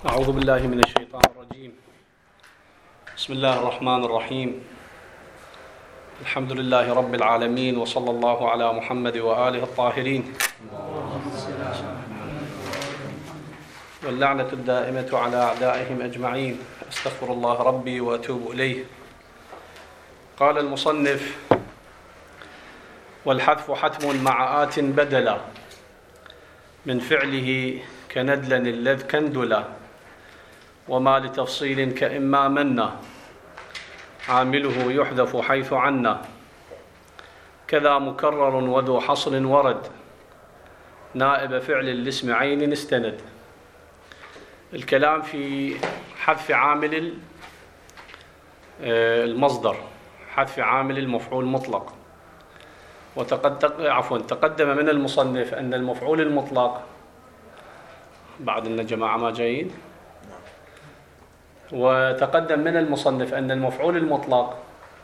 أعوذ بالله من الشيطان الرجيم. بسم الله الرحمن الرحيم. الحمد لله رب العالمين، وصلى الله على محمد وآله الطاهرين، واللعنة الدائمة على أعدائهم أجمعين. أستغفر الله ربي وأتوب إليه. قال المصنف: والحذف حتم مع آت بدلا من فعله كندلا الذ كندلا، وما لتفصيل كإما منا عامله يحذف حيث عنا، كذا مكرر وذو حصر ورد نائب فعل الاسم عين استند. الكلام في حذف عامل المصدر، حذف عامل المفعول المطلق. تقدم من المصنف أن المفعول المطلق، بعد أن جماعة ما جايين، وتقدم من المصنف أن المفعول المطلق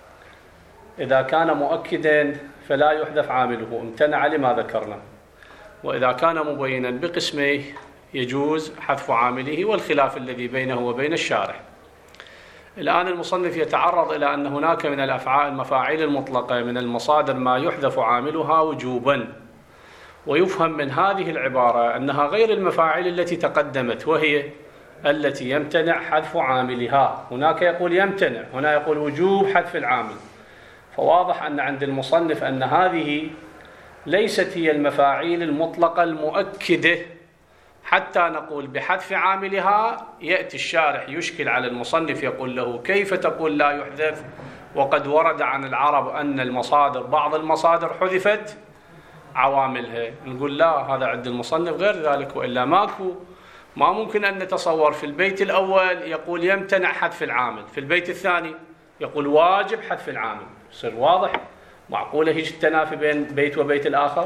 إذا كان مؤكدا فلا يحذف عامله، امتنع لما ذكرنا، وإذا كان مبينا بقسميه يجوز حذف عامله، والخلاف الذي بينه وبين الشارح. الآن المصنف يتعرض إلى أن هناك من المفاعيل المطلقة من المصادر ما يحذف عاملها وجوبا، ويفهم من هذه العبارة أنها غير المفاعيل التي تقدمت، وهي التي يمتنع حذف عاملها. هناك يقول يمتنع، هنا يقول وجوب حذف العامل. فواضح أن عند المصنف أن هذه ليست هي المفاعيل المطلقة المؤكدة حتى نقول بحذف عاملها. يأتي الشارح يشكل على المصنف، يقول له: كيف تقول لا يحذف وقد ورد عن العرب أن المصادر بعض المصادر حذفت عواملها؟ نقول لا، هذا عند المصنف غير ذلك، وإلا ما ممكن أن نتصور في البيت الأول يقول يمتنع حذف العامل، في البيت الثاني يقول واجب حذف العامل. يصير واضح معقولة هيج التنافي بين بيت وبيت الآخر؟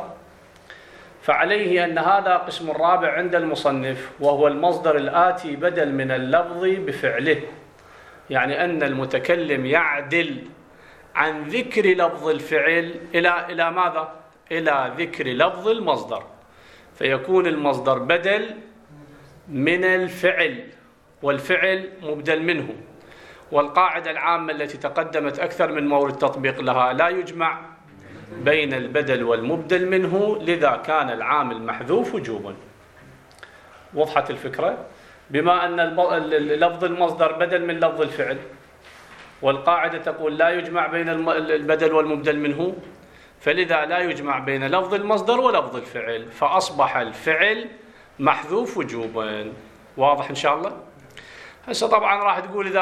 فعليه أن هذا قسم الرابع عند المصنف، وهو المصدر الآتي بدل من اللفظ بفعله، يعني أن المتكلم يعدل عن ذكر لفظ الفعل إلى ماذا؟ إلى ذكر لفظ المصدر، فيكون المصدر بدل من الفعل، والفعل مبدل منه. والقاعدة العامة التي تقدمت أكثر من مورد تطبيق لها: لا يجمع بين البدل والمبدل منه، لذا كان العامل محذوف وجوبا. وضحت الفكرة؟ بما أن لفظ المصدر بدل من لفظ الفعل، والقاعدة تقول لا يجمع بين البدل والمبدل منه، فلذا لا يجمع بين لفظ المصدر ولفظ الفعل، فأصبح الفعل محذوف وجوبا. واضح إن شاء الله؟ هسه طبعا راح تقول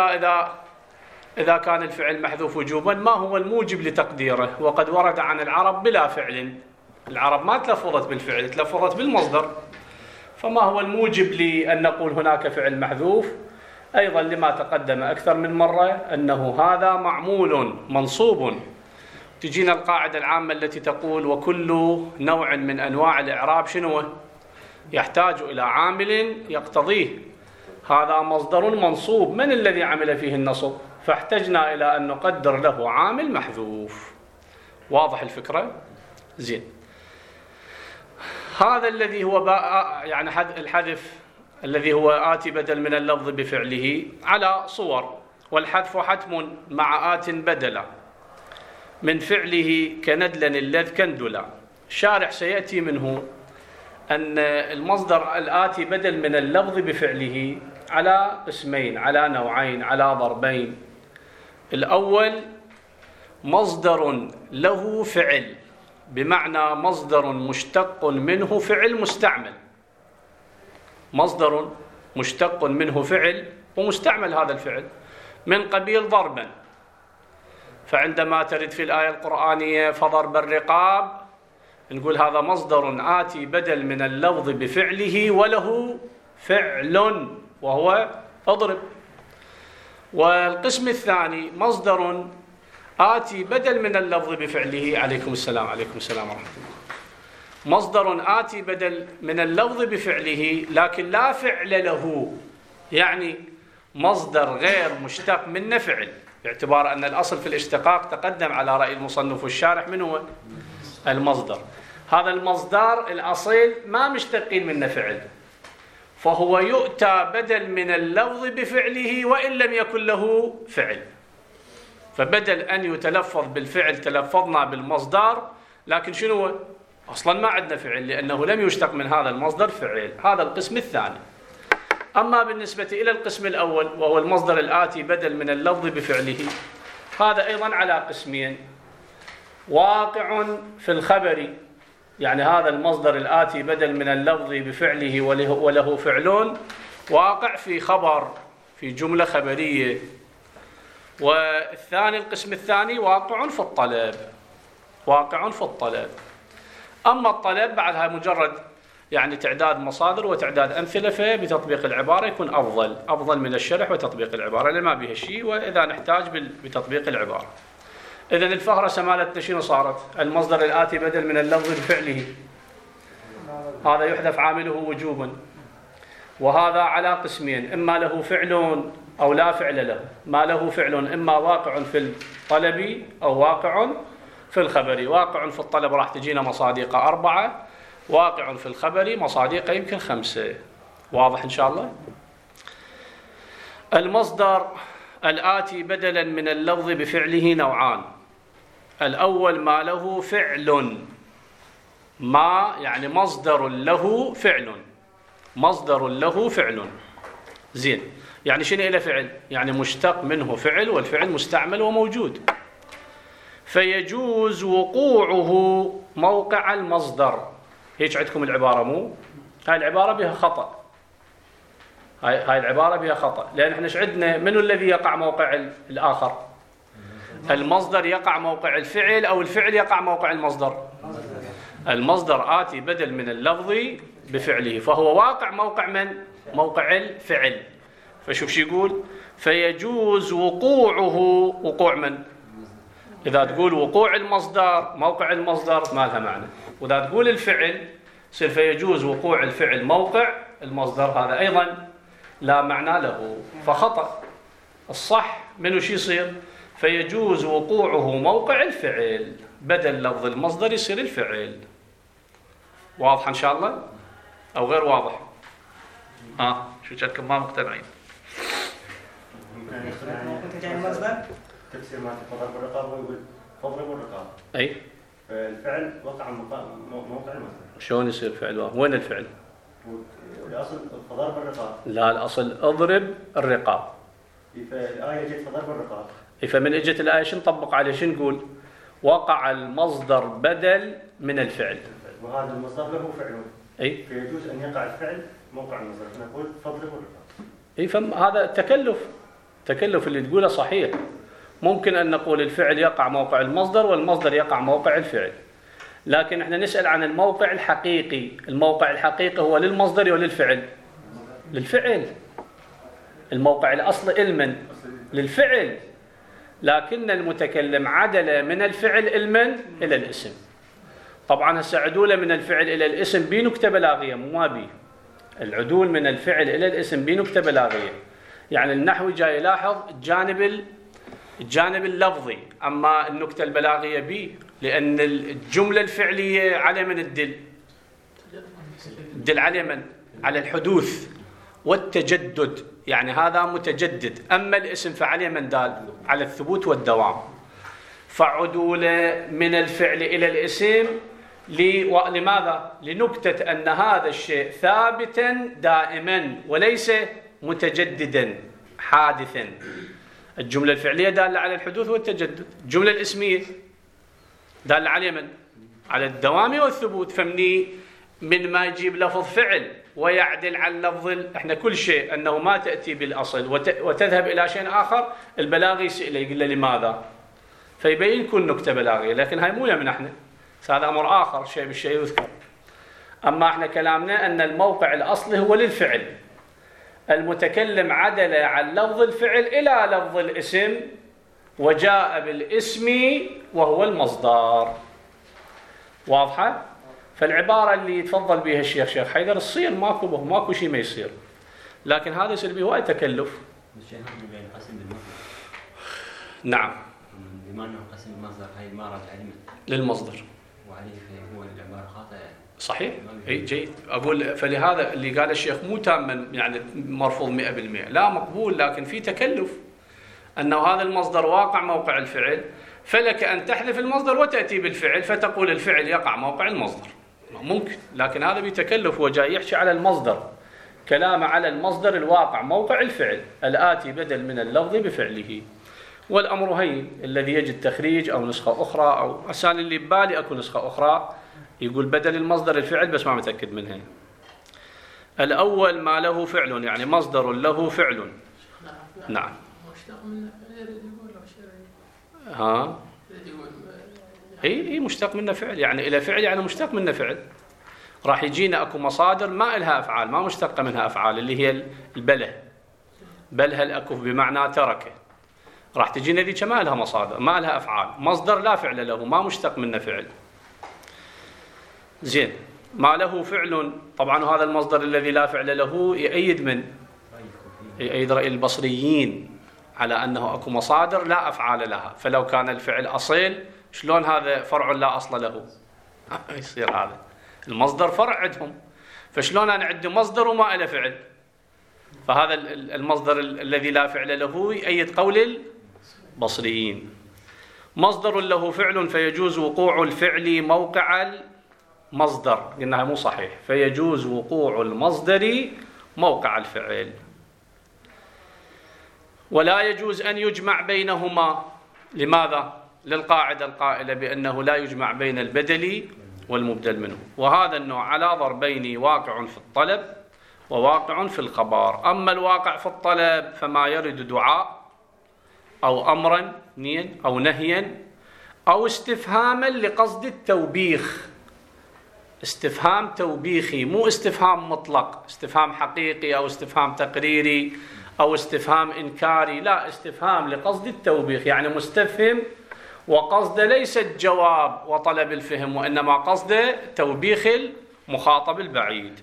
إذا كان الفعل محذوف وجوبا ما هو الموجب لتقديره؟ وقد ورد عن العرب بلا فعل. العرب ما تلفظت بالفعل، تلفظت بالمصدر، فما هو الموجب لأن نقول هناك فعل محذوف؟ أيضا لما تقدم أكثر من مرة أنه هذا معمول منصوب. تجينا القاعدة العامة التي تقول: وكل نوع من أنواع الإعراب شنو؟ يحتاج إلى عامل يقتضيه. هذا مصدر منصوب، من الذي عمل فيه النصب؟ فاحتجنا إلى أن نقدر له عامل محذوف. واضح الفكرة؟ زين. هذا الذي هو يعني الحذف الذي هو آتي بدل من اللفظ بفعله على صور: والحذف حتم مع آت بدلا من فعله كندلا الذ كندلا. الشارح سيأتي منه أن المصدر الآتي بدل من اللفظ بفعله على قسمين، على نوعين، على ضربين. الأول مصدر له فعل، بمعنى مصدر مشتق منه فعل مستعمل. مصدر مشتق منه فعل ومستعمل هذا الفعل من قبيل ضربا، فعندما ترد في الآية القرآنية فضرب الرقاب نقول هذا مصدر آتي بدل من اللفظ بفعله وله فعل وهو اضرب. والقسم الثاني مصدر آتي بدل من اللفظ بفعله. عليكم السلام ورحمة الله. مصدر آتي بدل من اللفظ بفعله لكن لا فعل له، يعني مصدر غير مشتق منه فعل، باعتبار أن الأصل في الاشتقاق تقدم على رأي المصنف والشارح من هو المصدر. هذا المصدر الأصيل ما مشتقين منه فعل، فهو يؤتى بدل من اللفظ بفعله وإن لم يكن له فعل. فبدل أن يتلفظ بالفعل تلفظنا بالمصدر، لكن شنو أصلا ما عندنا فعل لأنه لم يشتق من هذا المصدر فعل. هذا القسم الثاني. أما بالنسبة إلى القسم الأول وهو المصدر الآتي بدل من اللفظ بفعله، هذا أيضا على قسمين: واقع في الخبر، يعني هذا المصدر الآتي بدل من اللفظ بفعله وله فعل، واقع في خبر، في جملة خبرية. والثاني القسم الثاني واقع في الطلب، واقع في الطلب. أما الطلب بعدها مجرد يعني تعداد مصادر وتعداد أمثلة، فبتطبيق العبارة يكون أفضل من الشرح وتطبيق العبارة، لأن ما بها شيء، وإذا نحتاج بتطبيق العبارة. إذن الفهرسة مالتنا شنو صارت؟ المصدر الآتي بدل من اللفظ بفعله، هذا يحذف عامله وجوبا، وهذا على قسمين: إما له فعل أو لا فعل له. ما له فعل إما واقع في الطلب أو واقع في الخبر. واقع في الطلب راح تجينا مصادق 4، واقع في الخبر مصادق يمكن 5. واضح إن شاء الله؟ المصدر الآتي بدلا من اللفظ بفعله نوعان: الأول ما له فعل، ما يعني مصدر له فعل، مصدر له فعل. زين، يعني شنو له فعل؟ يعني مشتق منه فعل، والفعل مستعمل وموجود، فيجوز وقوعه موقع المصدر. هيك عندكم العبارة مو؟ هاي العبارة بها خطأ، هاي العبارة بها خطأ، لأن احنا ايش عندنا؟ منو الذي يقع موقع الآخر؟ المصدر يقع موقع الفعل أو الفعل يقع موقع المصدر؟ المصدر آتي بدل من اللفظ بفعله، فهو واقع موقع من؟ موقع الفعل. فشوف شو يقول: فيجوز وقوعه. وقوع من؟ إذا تقول وقوع المصدر موقع المصدر ما لها معنى، وإذا تقول الفعل يصير فيجوز وقوع الفعل موقع المصدر، هذا أيضا لا معنى له، فخطأ. الصح منه شو يصير؟ فيجوز وقوعه موقع الفعل، بدل لفظ المصدر يصير الفعل. واضح إن شاء الله أو غير واضح؟ شو جاتكم ما مقتنعين؟ المصدر تفسير ما تفضل بالرقاب ويقول فضرب الرقاب. أي الفعل وقع موقع المصدر. شلون يصير فعل؟ وين الفعل؟ الأصل فضرب الرقاب. لا، الأصل اضرب الرقاب. فالآية جت فضرب الرقاب. فمن اجت الآية شو نطبق عليه؟ شو نقول؟ وقع المصدر بدل من الفعل، وهذا المصدر له فعل. أي فيجوز أن يقع الفعل موقع المصدر، فنقول فضرب الرقاب. أي هذا تكلف اللي تقوله صحيح. ممكن أن نقول الفعل يقع موقع المصدر والمصدر يقع موقع الفعل، لكن احنا نسأل عن الموقع الحقيقي. الموقع الحقيقي هو للمصدر وللفعل؟ للفعل. الموقع الأصل علما للفعل، لكن المتكلم عدل من الفعل علما إلى الاسم. طبعا هسه عدوله من الفعل إلى الاسم بنكتة بلاغية، مو ما بي. العدول من الفعل إلى الاسم بنكتة بلاغية، يعني النحوي جاي يلاحظ الجانب اللفظي، أما النكتة البلاغية بي، لأن الجملة الفعلية على من الدل على من؟ على الحدوث والتجدد، يعني هذا متجدد. أما الاسم فعليه من دال؟ على الثبوت والدوام. فعدوله من الفعل إلى الاسم لماذا؟ لنكتة أن هذا الشيء ثابتا دائما وليس متجددا حادثا. الجملة الفعلية دالة على الحدوث والتجدد، الجملة الاسمية دالة على من؟ على الدوام والثبوت. فمني من ما يجيب لفظ فعل ويعدل عن لفظ، احنا كل شيء أنه ما تأتي بالأصل وتذهب إلى شيء آخر، البلاغي يسأله يقول له لماذا؟ فيبين كل نكتة بلاغية، لكن هاي مو يمنا احنا، هذا أمر آخر، شيء بالشيء يذكر. أما احنا كلامنا أن الموقع الأصلي هو للفعل، المتكلم عدل عن لفظ الفعل إلى لفظ الاسم وجاء بالاسم وهو المصدر. واضحة؟ فالعبارة اللي يتفضل بها الشيخ شيخ حيدر تصير، ماكو شيء ما يصير، لكن هذا يصير به هواي تكلف. نعم، بما أنه قسم المصدر هاي ما راجع لمن؟ للمصدر، وعليه هو العبارة خاطئة. صحيح، اي جيد. اقول فلهذا اللي قال الشيخ مو تاما يعني مرفوض 100%، لا مقبول، لكن في تكلف انه هذا المصدر واقع موقع الفعل، فلك ان تحذف المصدر وتاتي بالفعل فتقول الفعل يقع موقع المصدر، ممكن، لكن هذا بتكلف. هو جاي يحكي على المصدر، كلام على المصدر الواقع موقع الفعل الآتي بدل من اللفظ بفعله. والأمر هين، الذي يجد تخريج أو نسخة أخرى، أو أسان اللي ببالي أكو نسخة أخرى يقول بدل المصدر الفعل، بس ما متأكد منها. الأول ما له فعل، يعني مصدر له فعل. نعم. ها هي مشتق منه فعل، يعني إلى فعل يعني مشتق منه فعل. راح يجينا اكو مصادر ما إلها افعال، ما مشتقه منها افعال، اللي هي البله، بله الاكف بمعنى تركه. راح تجينا ذيك ما لها مصادر، ما لها افعال، مصدر لا فعل له، ما مشتق منه فعل. زين، ما له فعل، طبعا هذا المصدر الذي لا فعل له يؤيد رأي البصريين على انه اكو مصادر لا افعال لها، فلو كان الفعل اصيل شلون هذا فرع لا اصل له؟ يصير هذا المصدر فرع عندهم، فشلون انا عندي مصدر وما له فعل؟ فهذا المصدر الذي لا فعل له يؤيد قول البصريين. مصدر له فعل فيجوز وقوع الفعل موقع المصدر، قلناها مو صحيح، فيجوز وقوع المصدر موقع الفعل، ولا يجوز أن يجمع بينهما. لماذا؟ للقاعدة القائلة بأنه لا يجمع بين البدل والمبدل منه، وهذا النوع على ضربين، واقع في الطلب وواقع في الخبر. أما الواقع في الطلب فما يرد دعاء أو أمرا أو نهيا أو استفهاما لقصد التوبيخ، استفهام توبيخي، مو استفهام مطلق، استفهام حقيقي أو استفهام تقريري أو استفهام إنكاري، لا، استفهام لقصد التوبيخ، يعني مستفهم وقصد ليس الجواب وطلب الفهم، وإنما قصد توبيخ المخاطب البعيد.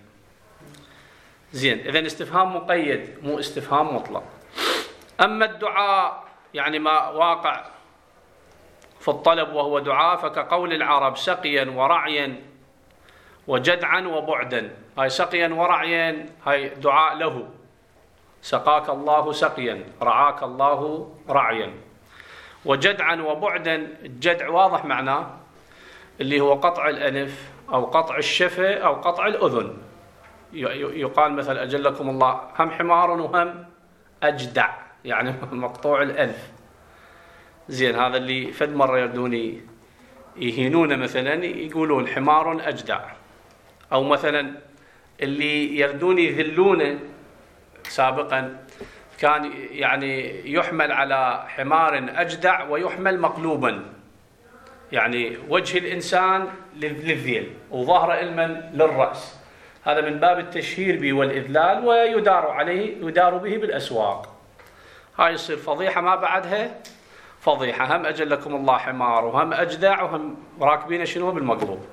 زين، إذن استفهام مقيد مو استفهام مطلق. أما الدعاء يعني ما واقع في الطلب وهو دعاء، فكقول العرب سقيا ورعيا وجدعا وبعدا. هاي سقيا ورعيا هاي دعاء له، سقاك الله سقيا، رعاك الله رعيا. وجدعا وبعدا، الجدع واضح معناه اللي هو قطع الأنف أو قطع الشفة أو قطع الأذن. يقال مثل أجلكم الله هم حمار وهم أجدع، يعني مقطوع الأنف. زين، هذا اللي فد مرة يردون يهينون، مثلا يقولون حمار أجدع، أو مثلا اللي يردون يذلون سابقا كان يعني يحمل على حمار أجدع ويحمل مقلوبا، يعني وجه الإنسان للذيل وظهر علما للرأس، هذا من باب التشهير به والإذلال، ويدار به بالأسواق. هاي يصير فضيحة ما بعدها فضيحة، هم أجلكم الله حمار وهم أجدع وهم راكبين شنو بالمقلوب.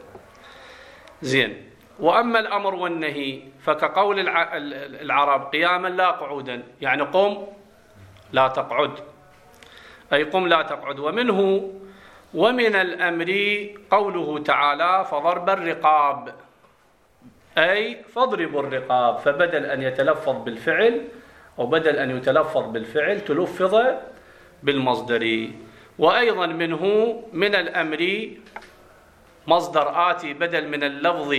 زين، وأما الأمر والنهي فكقول العرب قياما لا قعودا، يعني قم لا تقعد، أي قم لا تقعد. ومن الأمر قوله تعالى فضرب الرقاب، أي فاضربوا الرقاب، فبدل أن يتلفظ بالفعل وبدل أن يتلفظ بالفعل تلفظ بالمصدر. وأيضا من الأمر مصدر آتي بدل من اللفظ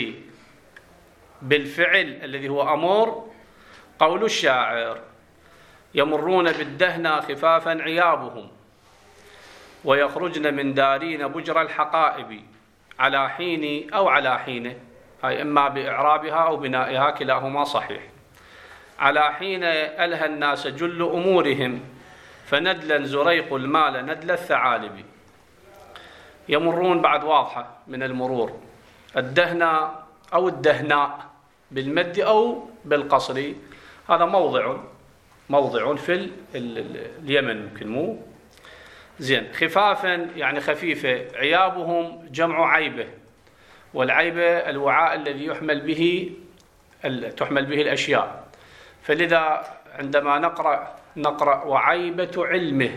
بالفعل الذي هو أمر، قول الشاعر يمرون بالدهنة خفافا عيابهم ويخرجن من دارين بجر الحقائب، على حين أو على حين، هاي إما بإعرابها أو بنائها كلاهما صحيح. على حين ألهى الناس جل أمورهم فندلا زريق المال ندل الثعالب. يمرون بعد واضحة من المرور، الدهنة أو الدهناء بالمد أو بالقصر، هذا موضع في اليمن يمكن مو زين. خفافا يعني خفيفة، عيابهم جمع عيبة، والعيبة الوعاء الذي تحمل به الأشياء، فلذا عندما نقرأ وعيبة علمه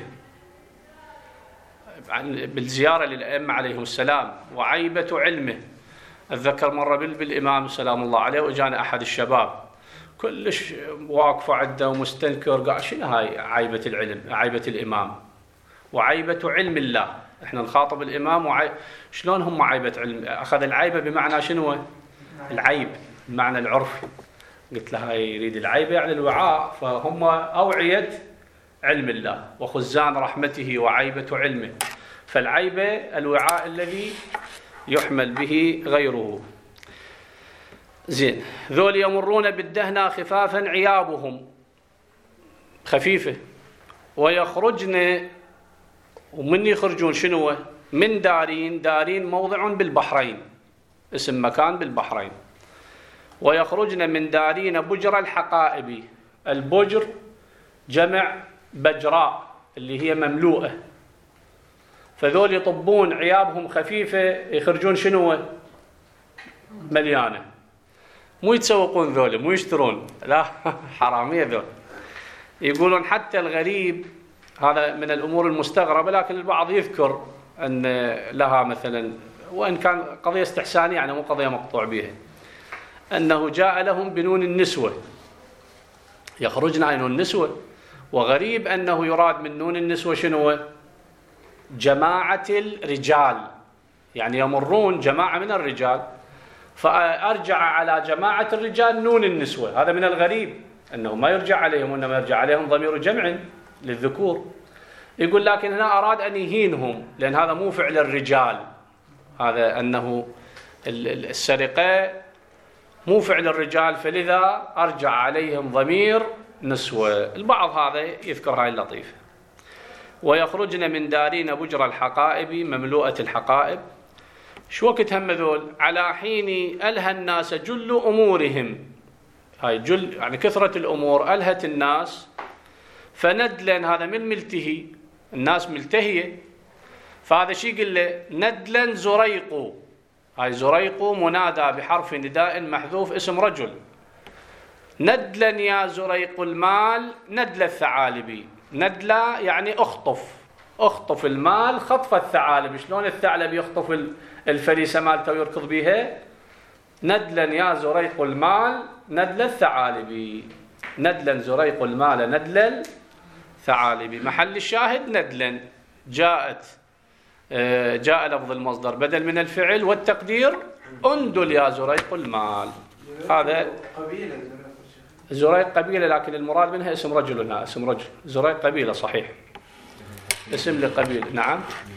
بالزيارة للأئمة عليهم السلام، وعيبة علمه أتذكر مرة بالإمام سلام الله عليه، وإجانا أحد الشباب كلش واقفة عنده ومستنكر، قال شنو هاي عيبة العلم، عيبة الإمام وعيبة علم الله. احنا نخاطب الإمام شلون هم عيبة علم؟ أخذ العيبة بمعنى شنو؟ العيب بمعنى العرفي. قلت له هاي يريد العيبة يعني الوعاء، فهم أوعية علم الله وخزان رحمته وعيبة علمه، فالعيبة الوعاء الذي يحمل به غيره. زين، ذول يمرون بالدهنة خفافا عيابهم خفيفة، ويخرجن، ومن يخرجون شنو؟ من دارين، دارين موضع بالبحرين، اسم مكان بالبحرين. ويخرجن من دارين بجر الحقائب، البجر جمع بجراء اللي هي مملوءة، فذول يطبون عيابهم خفيفة يخرجون شنو؟ مليانة. مو يتسوقون ذول، مو يشترون، لا حرامية ذول. يقولون حتى الغريب، هذا من الأمور المستغربة، لكن البعض يذكر أن لها مثلا، وإن كان قضية استحسانية يعني مو قضية مقطوع بها، أنه جاء لهم بنون النسوة، يخرجن عن النسوة، وغريب أنه يراد من نون النسوة شنو؟ جماعة الرجال، يعني يمرون جماعة من الرجال، فأرجع على جماعة الرجال نون النسوة. هذا من الغريب أنه ما يرجع عليهم، وإنما يرجع عليهم ضمير جمع للذكور. يقول لكن هنا أراد أن يهينهم، لأن هذا مو فعل الرجال، هذا أنه السرقة مو فعل الرجال، فلذا أرجع عليهم ضمير نسوة. البعض هذا يذكر هاي اللطيفة. ويخرجن من دارين بجر الحقائب، مملوءة الحقائب. شو وقت هم ذول؟ على حين ألهى الناس جل أمورهم، هاي جل يعني كثرة الأمور ألهت الناس، فندلا، هذا من ملتهي، الناس ملتهية، فهذا شيء يقول له ندلا زريق، هاي زريق منادى بحرف نداء محذوف اسم رجل. ندلا يا زريق المال ندل الثعالب، ندلا يعني اخطف المال خطف الثعالب. شلون الثعلب يخطف الفريسة مالته ويركض بها؟ ندلا يا زريق المال ندل الثعالب، ندلا زريق المال ندل الثعالب. محل الشاهد ندلا، جاء لفظ المصدر بدل من الفعل، والتقدير اندل يا زريق المال. هذا زريق قبيلة، لكن المراد منها اسم رجل، هنا اسم رجل. زريق قبيلة صحيح، اسم لقبيلة. نعم.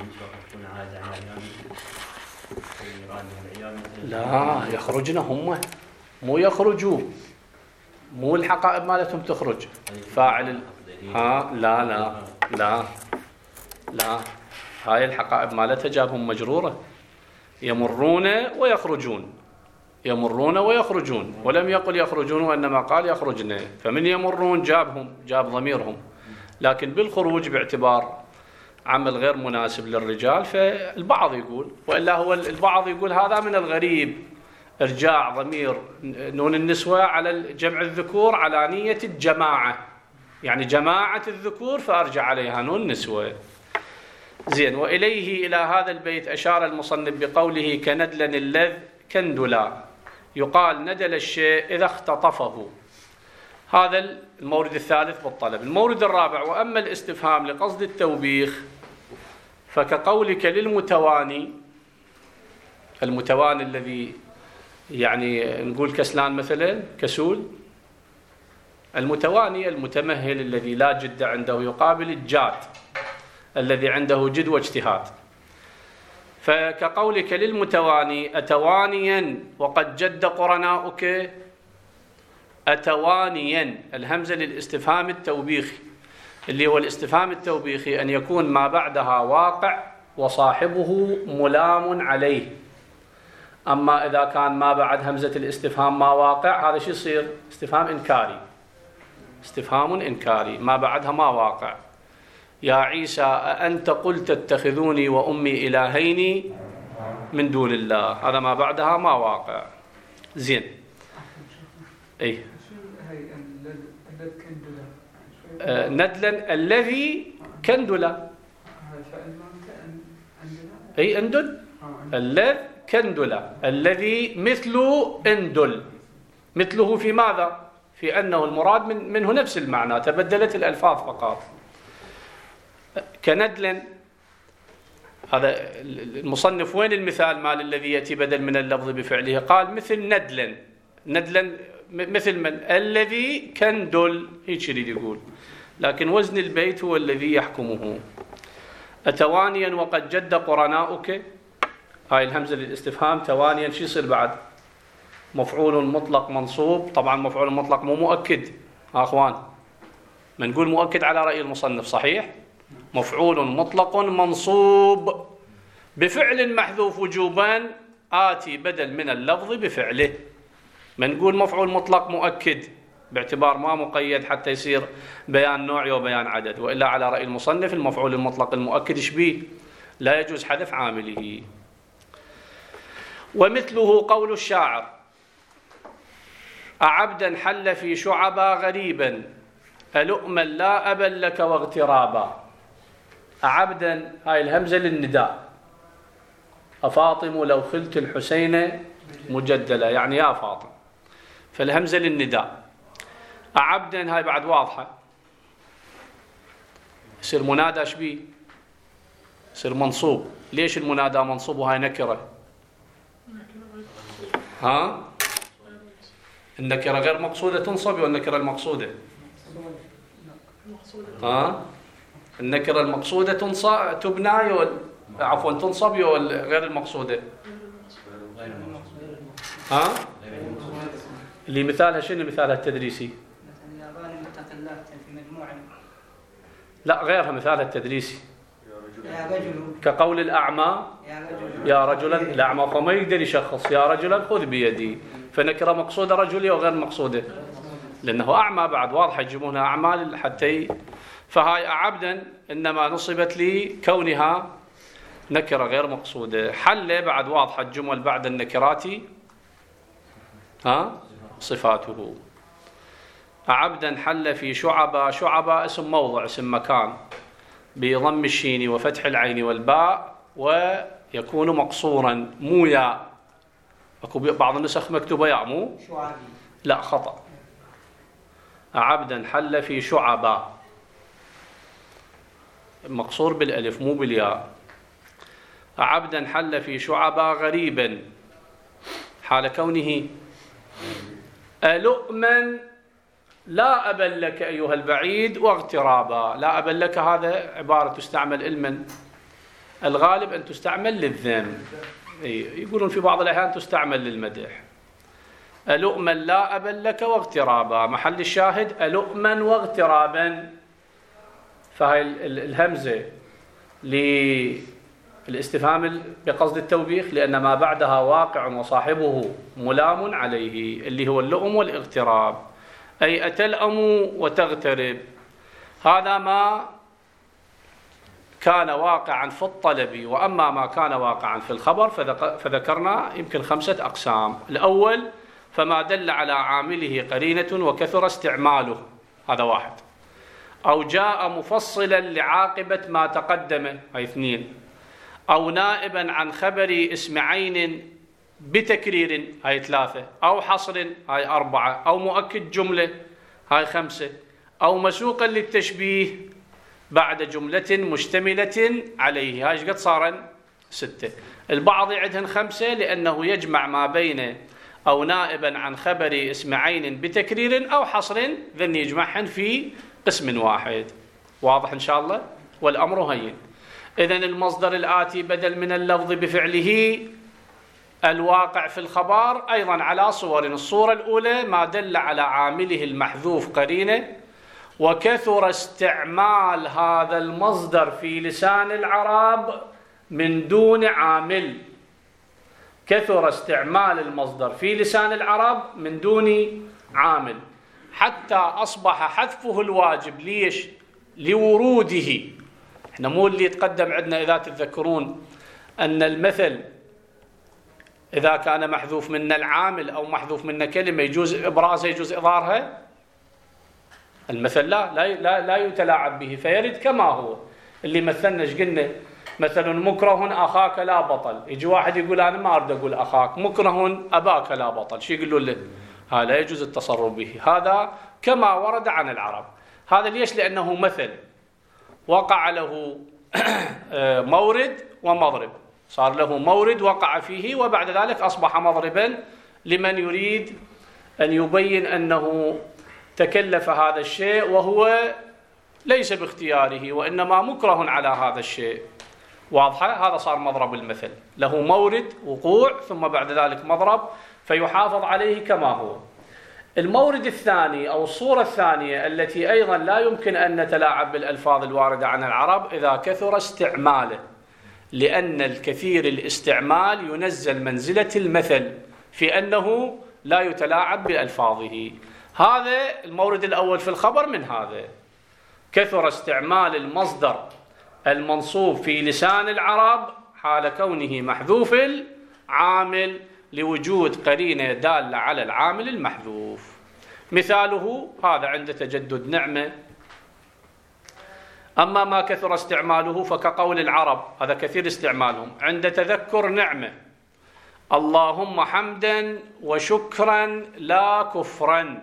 لا، يخرجنا هم، مو يخرجوا، مو الحقائب مالتهم تخرج. فاعل لا لا لا لا، هاي الحقائب مالتها جابهم مجرورة. يمرون ويخرجون، يمرون ويخرجون، ولم يقل يخرجون وإنما قال يخرجن. فمن يمرون جاب ضميرهم، لكن بالخروج باعتبار عمل غير مناسب للرجال، فالبعض يقول، وإلا هو البعض يقول هذا من الغريب، إرجاع ضمير نون النسوة على جمع الذكور على نية الجماعة، يعني جماعة الذكور فأرجع عليها نون نسوة. زين، وإليه إلى هذا البيت أشار المصنف بقوله كندلا اللذ كندلا، يقال ندل الشيء إذا اختطفه. هذا المورد الثالث بالطلب. المورد الرابع، وأما الاستفهام لقصد التوبيخ فكقولك للمتواني، المتواني الذي يعني نقول كسلان مثلا، كسول. المتواني المتمهل الذي لا جد عنده، يقابل الجاد الذي عنده جد واجتهاد. فكقولك للمتواني أتوانيا وقد جد قرناؤك، أتوانيا، الهمزة للاستفهام التوبيخي، اللي هو الاستفهام التوبيخي أن يكون ما بعدها واقع وصاحبه ملام عليه. أما إذا كان ما بعد همزة الاستفهام ما واقع، هذا شو يصير؟ استفهام إنكاري، استفهام إنكاري ما بعدها ما واقع. يا عيسى أأنت قلت اتخذوني وأمي إلهين من دون الله، هذا ما بعدها ما واقع. زين، أي ندلا الذي كندلا، أي أندل الذي كندل الذي مثل اندل. مثله في ماذا؟ في أنه المراد منه نفس المعنى، تبدلت الألفاظ فقط. كندل، هذا المصنف وين المثال مال الذي يأتي بدل من اللفظ بفعله؟ قال مثل ندلا. ندلا مثل من؟ الذي كندل، هيك يريد يقول، لكن وزن البيت هو الذي يحكمه. أتوانيا وقد جد قرناؤك، هاي الهمزة للاستفهام. توانيا شو يصير بعد؟ مفعول مطلق منصوب. طبعا مفعول مطلق مو مؤكد أخوان، ما نقول مؤكد على رأي المصنف صحيح. مفعول مطلق منصوب بفعل محذوف وجوبا آتي بدل من اللفظ بفعله. ما نقول مفعول مطلق مؤكد باعتبار ما مقيد حتى يصير بيان نوعي وبيان عدد، وإلا على رأي المصنف المفعول المطلق المؤكد شبيه لا يجوز حذف عامله. ومثله قول الشاعر: أعبدا حل في شعبا غريبا ألؤما لا أبا لك واغترابا. أعبدا هاي الهمزة للنداء. أفاطم لو خلت الحسين مجدلة، يعني يا فاطم، فالهمزة للنداء. أعبدا هاي بعد واضحة، يصير منادى شبيه؟ يصير منصوب. ليش المنادى منصوب وهاي نكرة؟ ها؟ النكرة غير مقصودة تنصب والنكرة المقصودة؟ ها؟ النكرة المقصودة تبنى عفوا تنصب غير المقصودة؟ ها؟ اللي مثالها شنو مثالها التدريسي؟ لا غيرها مثالها التدريسي. كقول الأعمى يا رجلا، الأعمى فما يقدر يشخص، يا رجلا خذ بيدي، فنكرة مقصودة رجلية وغير مقصودة لأنه أعمى بعد، واضح يجيبونها أعمال حتى فهاي أعبدا إنما نصبت لي كونها نكرة غير مقصودة. حل بعد واضحة الجمل بعد النكرات صفاته. أعبدا حل في شعبا. شعبا اسم موضع، اسم مكان، بضم الشين وفتح العين والباء، ويكون مقصورا مو ياء. اكو بعض النسخ مكتوبه ياء مو شعبي، لا خطأ. أعبدا حل في شعبا مقصور بالالف مو بالياء. أعبدا حل في شعبا غريبا حال كونه ألؤما لا أبا لك أيها البعيد واغترابا. لا أبا لك هذا عبارة تستعمل علما، الغالب أن تستعمل للذم، يقولون في بعض الأحيان تستعمل للمدح. ألؤما لا أبا لك واغترابا، محل الشاهد ألؤما واغترابا. فهي الهمزة للاستفهام بقصد التوبيخ، لأن ما بعدها واقع وصاحبه ملام عليه اللي هو اللؤم والاغتراب، أي أتلأم وتغترب. هذا ما كان واقعا في الطلب. وأما ما كان واقعا في الخبر فذكرنا يمكن 5 أقسام. الأول فما دل على عامله قرينة وكثر استعماله، هذا 1. أو جاء مفصلا لعاقبة ما تقدم، هاي 2. أو نائبا عن خبر اسم عين بتكرير، هاي 3. أو حصر، هاي 4. أو مؤكد جملة، هاي 5. أو مسوقا للتشبيه بعد جملة مشتملة عليه، هاي قد صار 6. البعض يعدهن 5 لأنه يجمع ما بين أو نائبا عن خبر اسم عين بتكرير أو حصر، ذن يجمعهن في قسم واحد. واضح إن شاء الله؟ والأمر هين. إذن المصدر الآتي بدل من اللفظ بفعله الواقع في الخبر أيضا على صور. الصورة الأولى ما دل على عامله المحذوف قرينة وكثر استعمال هذا المصدر في لسان العرب من دون عامل. كثر استعمال المصدر في لسان العرب من دون عامل حتى أصبح حذفه الواجب. ليش؟ لوروده. احنا مو اللي يتقدم عندنا إذا تتذكرون أن المثل إذا كان محذوف منا العامل أو محذوف منا كلمة يجوز إبرازها يجوز إظهارها. المثل لا يتلاعب به فيرد كما هو. اللي مثلنا قلنا مثلا مكره أخاك لا بطل، يجي واحد يقول أنا ما أريد أقول أخاك، مكره أباك لا بطل، شو يقولوا له؟ هذا لا يجوز التصرف به، هذا كما ورد عن العرب. هذا ليش؟ لأنه مثل وقع له مورد ومضرب، صار له مورد وقع فيه وبعد ذلك أصبح مضربا لمن يريد أن يبين أنه تكلف هذا الشيء وهو ليس باختياره وإنما مكره على هذا الشيء. واضحة؟ هذا صار مضرب المثل، له مورد وقوع ثم بعد ذلك مضرب فيحافظ عليه كما هو. المورد الثاني أو الصورة الثانية التي أيضا لا يمكن أن نتلاعب بالألفاظ الواردة عن العرب إذا كثر استعماله، لأن الكثير الاستعمال ينزل منزلة المثل في أنه لا يتلاعب بألفاظه. هذا المورد الأول في الخبر من هذا، كثر استعمال المصدر المنصوب في لسان العرب حال كونه محذوف العامل لوجود قرينة دالة على العامل المحذوف. مثاله هذا عند تجدد نعمة. أما ما كثر استعماله فكقول العرب، هذا كثير استعمالهم عند تذكر نعمة: اللهم حمدا وشكرا لا كفرا.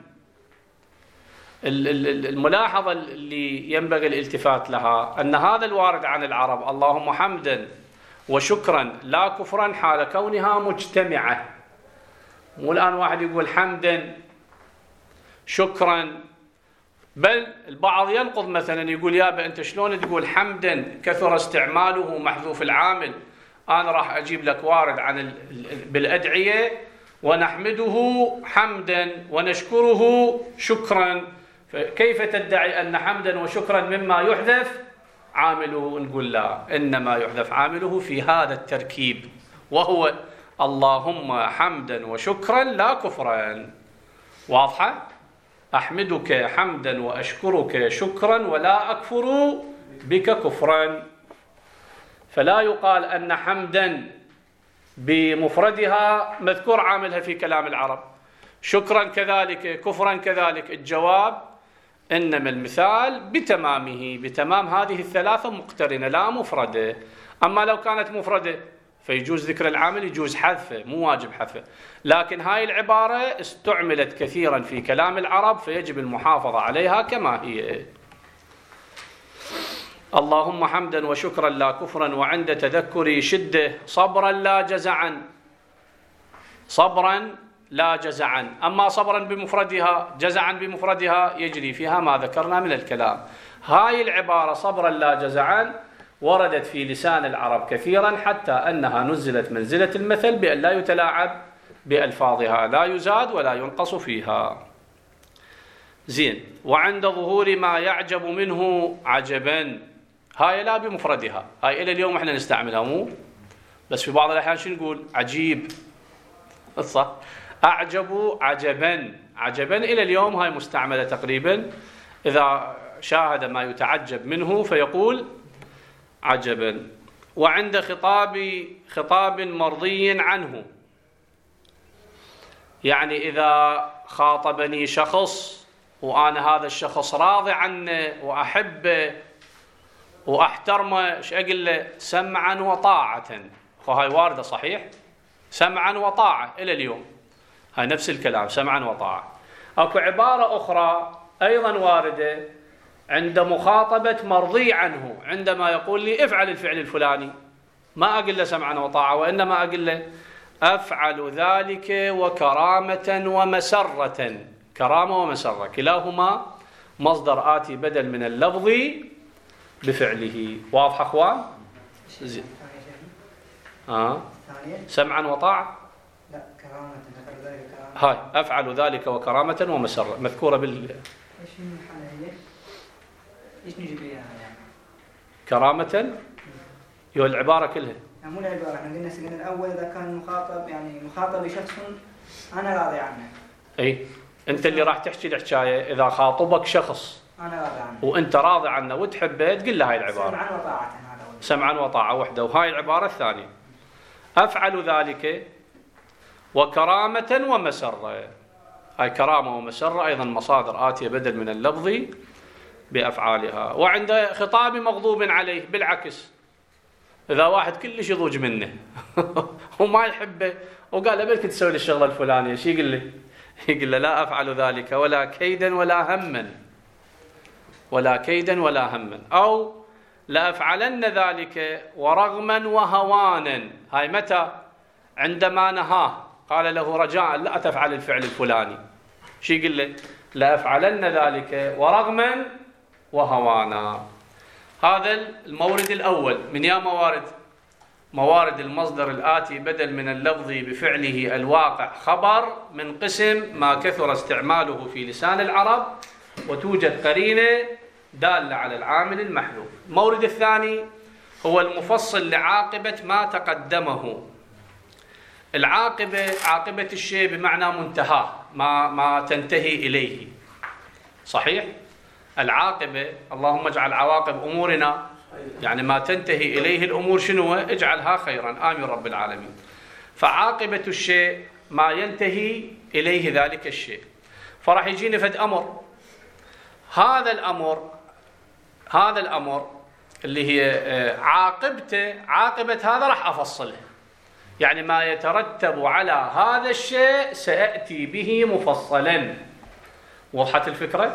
الملاحظة اللي ينبغي الالتفات لها أن هذا الوارد عن العرب اللهم حمدا وشكرا لا كفرا حال كونها مجتمعة. مو الآن واحد يقول حمدا شكرا، بل البعض ينقض مثلا يقول يابا أنت شلون تقول حمدا كثر استعماله محذوف العامل، أنا راح أجيب لك وارد عن بالأدعية ونحمده حمدا ونشكره شكرا، فكيف تدعي أن حمدا وشكرا مما يحذف عامله؟ نقول لا، إنما يحذف عامله في هذا التركيب وهو اللهم حمدا وشكرا لا كفرا. واضحة؟ أحمدك حمدا وأشكرك شكرا ولا أكفر بك كفرا. فلا يقال أن حمدا بمفردها مذكور عاملها في كلام العرب، شكرا كذلك، كفرا كذلك. الجواب إنما المثال بتمامه، بتمام هذه الثلاثة مقترنة لا مفردة. أما لو كانت مفردة فيجوز ذكر العامل، يجوز حذفه، مو واجب حذفه. لكن هاي العبارة استعملت كثيرا في كلام العرب فيجب المحافظة عليها كما هي. اللهم حمدا وشكرا لا كفرا وعند تذكري شدة صبرا لا جزعا. صبرا لا جزعا. أما صبرا بمفردها جزعا بمفردها يجري فيها ما ذكرنا من الكلام. هاي العبارة صبرا لا جزعا وردت في لسان العرب كثيرا حتى أنها نزلت منزلة المثل بأن لا يتلاعب بألفاظها، لا يزاد ولا ينقص فيها. زين. وعند ظهور ما يعجب منه عجبا، هاي لا بمفردها، هاي إلى اليوم احنا نستعملها، مو بس في بعض الأحيان شو نقول؟ عجيب، صح؟ أعجب عجبا، عجبا إلى اليوم هاي مستعملة تقريبا. إذا شاهد ما يتعجب منه فيقول عجبا. وعند خطاب مرضي عنه، يعني إذا خاطبني شخص وأنا هذا الشخص راضي عنه وأحبه وأحترمه، ايش أقول له؟ سمعا وطاعة. وهاي واردة صحيح، سمعا وطاعة إلى اليوم، هاي نفس الكلام، سمعا وطاعة. أكو عبارة أخرى أيضا واردة عند مخاطبة مرضي عنه، عندما يقول لي افعل الفعل الفلاني، ما أقول له سمعا وطاعة، وإنما أقول له أفعل ذلك وكرامة ومسرة. كرامة ومسرة كلاهما مصدر آتي بدل من اللفظ بفعله. واضح أخوان؟ سمعا وطاعة، لا كرامة، هاي أفعل ذلك وكرامة ومسرة مذكورة ايش من الحالة هي؟ ايش نجيب لها يعني؟ كرامة يو العبارة كلها، مو العبارة، احنا قلنا السجن الأول إذا كان مخاطب، يعني مخاطب بشخص أنا راضي عنه. أي أنت اللي راح تحكي الحكاية، إذا خاطبك شخص أنا راضي عنه وأنت راضي عنه وتحبه تقول له هاي العبارة سمعا وطاعة. سمعا وطاعة وحده. وهاي العبارة الثانية أفعل ذلك وكرامة ومسرة، هاي كرامة ومسرة أيضا مصادر آتية بدل من اللفظ بأفعالها. وعند خطاب مغضوب عليه بالعكس، إذا واحد كلش يضوج منه وما يحبه وقال له بلك تسوي لي الشغلة الفلانية، شو يقول له؟ يقول له لا أفعل ذلك ولا كيدا ولا هما، ولا كيدا ولا هما، أو لأفعلن ذلك ورغما وهوانا. هاي متى؟ عندما نهاه قال له رجاء لا تفعل الفعل الفلاني، شو يقول له؟ لأفعلن ذلك ورغما وهوانا. هذا المورد الأول من يا موارد المصدر الآتي بدل من اللفظ بفعله الواقع خبر من قسم ما كثر استعماله في لسان العرب وتوجد قرينة دالة على العامل المحذوف. المورد الثاني هو المفصل لعاقبة ما تقدمه. العاقبة عاقبة الشيء بمعنى منتهى، ما تنتهي إليه، صحيح؟ العاقبة اللهم اجعل عواقب أمورنا، يعني ما تنتهي إليه الأمور شنو؟ اجعلها خيرا، آمين رب العالمين. فعاقبة الشيء ما ينتهي إليه ذلك الشيء. فرح يجيني فد أمر، هذا الأمر اللي هي عاقبة هذا راح أفصله، يعني ما يترتب على هذا الشيء سأأتي به مفصلا. وضحت الفكرة؟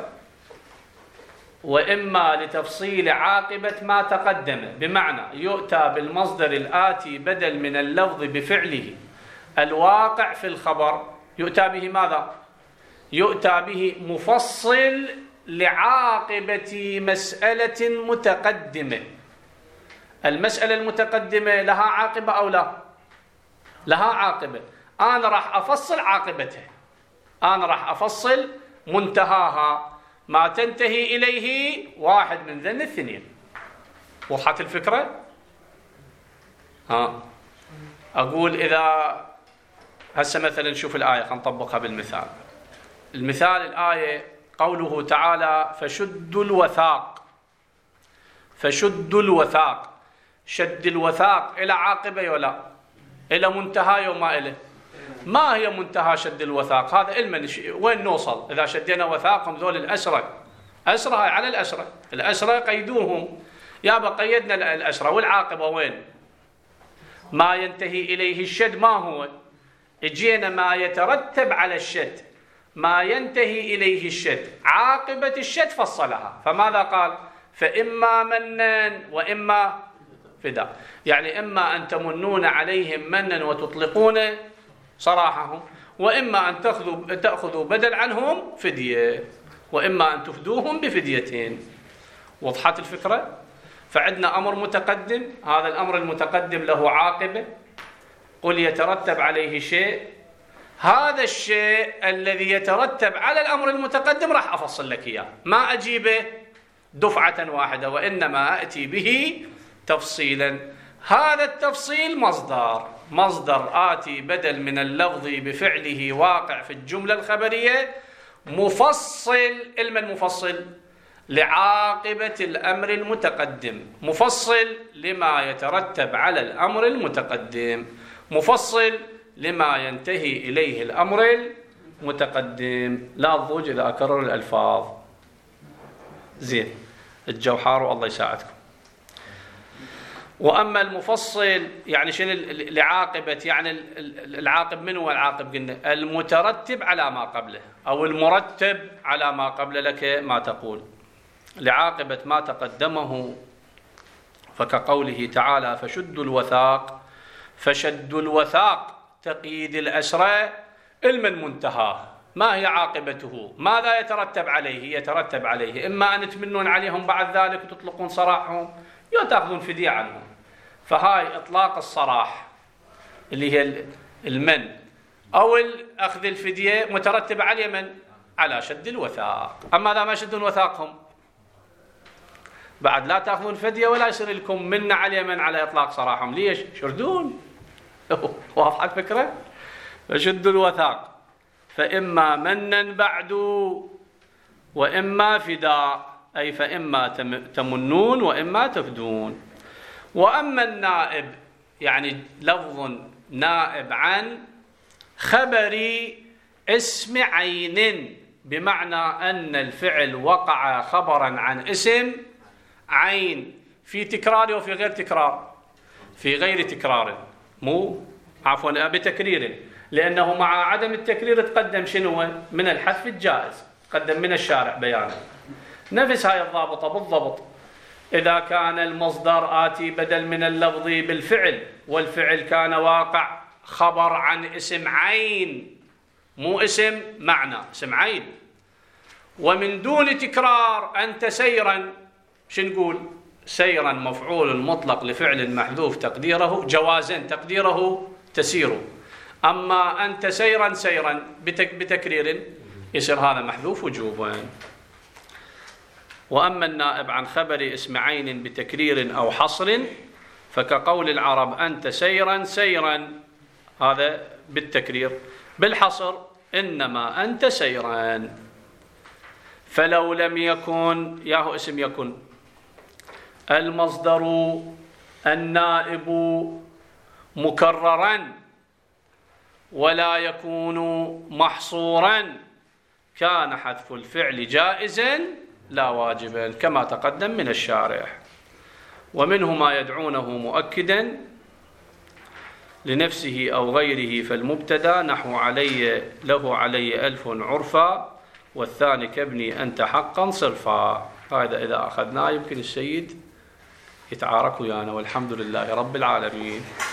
وإما لتفصيل عاقبة ما تقدم، بمعنى يؤتى بالمصدر الآتي بدل من اللفظ بفعله الواقع في الخبر، يؤتى به ماذا؟ يؤتى به مفصل لعاقبة مسألة متقدمة. المسألة المتقدمة لها عاقبة أو لا؟ لها عاقبة. أنا راح أفصل عاقبتها، أنا راح أفصل منتهاها، ما تنتهي إليه واحد من ذن الاثنين. وضحت الفكرة؟ أقول إذا هسه مثلا نشوف الآية، خلينا نطبقها بالمثال. المثال الآية قوله تعالى فشدوا الوثاق. فشدوا الوثاق، شد الوثاق إلى عاقبة ولا إلى منتهى وما إليه؟ ما هي منتهى شد الوثاق؟ هذا علما وين نوصل إذا شدينا وثاقهم ذول الأسرة؟ أسرة هاي على الأسرة قيدوهم، يابا قيدنا الأسرة، والعاقبة وين؟ ما ينتهي إليه الشد ما هو؟ اجينا ما يترتب على الشد، ما ينتهي إليه الشد، عاقبة الشد فصلها. فماذا قال؟ فإما منا وإما فداء، يعني إما أن تمنون عليهم منا وتطلقون صراحهم، وإما أن تأخذوا بدل عنهم فدية، وإما أن تفدوهم بفديتين. وضحت الفكرة؟ فعندنا أمر متقدم، هذا الأمر المتقدم له عاقبة، قل يترتب عليه شيء، هذا الشيء الذي يترتب على الأمر المتقدم راح أفصل لك إياه، ما أجيبه دفعة واحدة، وإنما أتي به تفصيلا. هذا التفصيل مصدر آتي بدل من اللفظ بفعله واقع في الجملة الخبرية مفصل. المفصل لعاقبة الأمر المتقدم، مفصل لما يترتب على الأمر المتقدم، مفصل لما ينتهي إليه الأمر المتقدم. لا الضوج إذا أكرر الألفاظ. زين الجوحار والله يساعدكم. وأما المفصل يعني شنو لعاقبة؟ يعني العاقب من هو العاقب؟ قلنا المترتب على ما قبله أو المرتب على ما قبله. لك ما تقول لعاقبة ما تقدمه، فكقوله تعالى فشدوا الوثاق، فشدوا الوثاق تقييد الأسرى المنتهى. ما هي عاقبته؟ ماذا يترتب عليه؟ يترتب عليه إما أن تمنون عليهم بعد ذلك وتطلقون سراحهم، يا تأخذون فدية عنهم. فهاي إطلاق السراح اللي هي المن، أو أخذ الفدية مترتب على من؟ على شد الوثاق. أما إذا ما شدون وثاقهم بعد لا تأخذون فدية ولا يصير لكم من على من على إطلاق سراحهم. ليش؟ شردون. واضحة الفكرة؟ فشدوا الوثاق، فإما منا بعد وإما فداء، أي فإما تمنون وإما تفدون. وأما النائب يعني لفظ نائب عن خبر اسم عين، بمعنى أن الفعل وقع خبرا عن اسم عين في تكرار وفي غير تكرار. في غير تكرار، بتكرير، لأنه مع عدم التكرير تقدم شنو من الحذف الجائز، قدم من الشارع بيانه. نفس هاي الضابطة بالضبط إذا كان المصدر آتي بدل من اللفظ بالفعل، والفعل كان واقع خبر عن اسم عين، مو اسم معنى، اسم عين، ومن دون تكرار أنت سيرا، شو نقول؟ سيرا مفعول مطلق لفعل محذوف تقديره جوازا، تقديره تسير. أما أنت سيرا بتكرير يصير هذا محذوف وجوبا. وأما النائب عن خبر اسم عين بتكرير أو حصر فكقول العرب أنت سيرا، هذا بالتكرير. بالحصر إنما أنت سيرا. فلو لم يكن، ياهو اسم يكن، المصدر النائب مكررا ولا يكون محصورا كان حذف الفعل جائزا لا واجبا كما تقدم من الشارح. ومنه ما يدعونه مؤكدا لنفسه أو غيره فالمبتدا نحو علي ألف عرفا، والثاني كابني أنت حقا صرفا. هذا إذا أخذناه يمكن السيد يتعارك ويانا، والحمد لله رب العالمين.